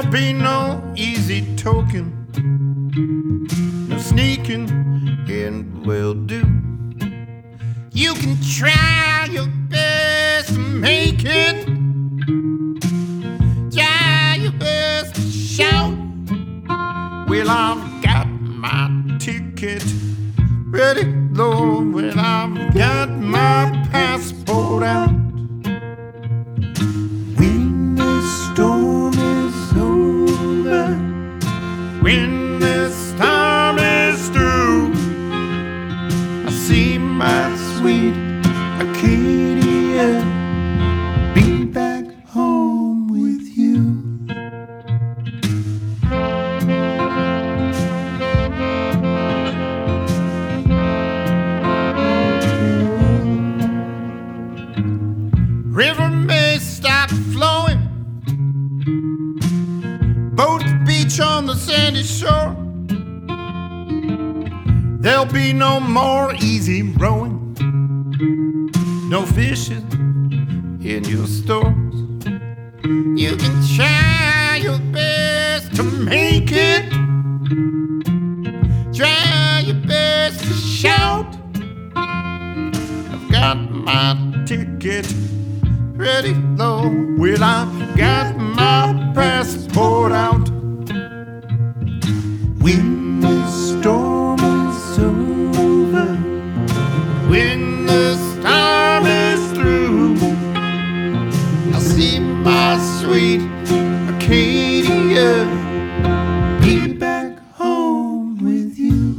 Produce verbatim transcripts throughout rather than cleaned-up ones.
be no easy token, no sneaking in will do. You can try your best to make it, try your best to shout. Well, I've got my ticket ready, Lord. Well, I've got my passport out. When the storm is over, when the storm is through, I see my sweet Acadia, be back home with you. River may stop flowing, boat the beach on the sandy shore. There'll be no more easy rowing, no fishing in your stores. You can try your best to make it, try your best to shout. I've got my ticket ready, Lord. Well, I've got my passport out. When the storm is over, when the storm is through, I'll see my sweet Acadia, be back home with you.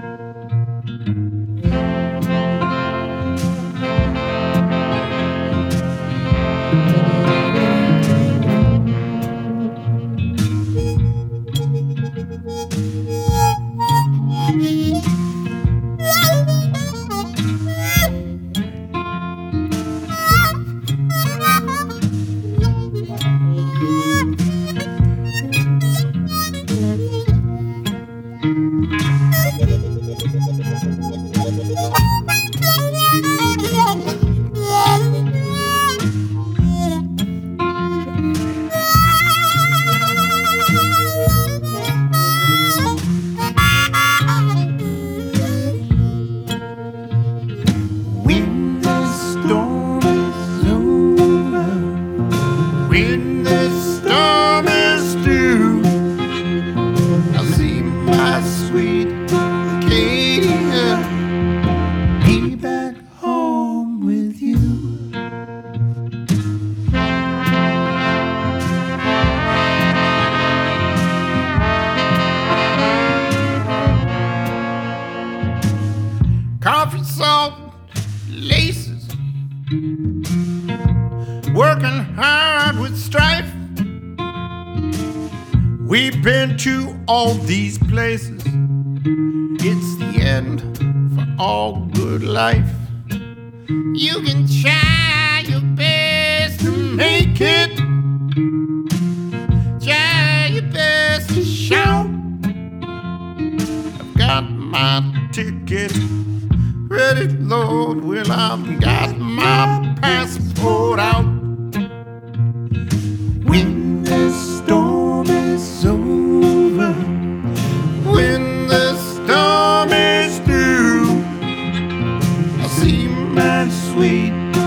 When the storm is over, when the storm is through, I'll see my sweet Acadia, be back home with you. Coffee, salt, laces, working hard with strife. We've been to all these places. It's the end for all good life. You can try your best to make it, try your best to shout. I've got my ticket ready, Lord. Well, I've got my passport out. When the storm is over, when the storm is through, I'll see my sweet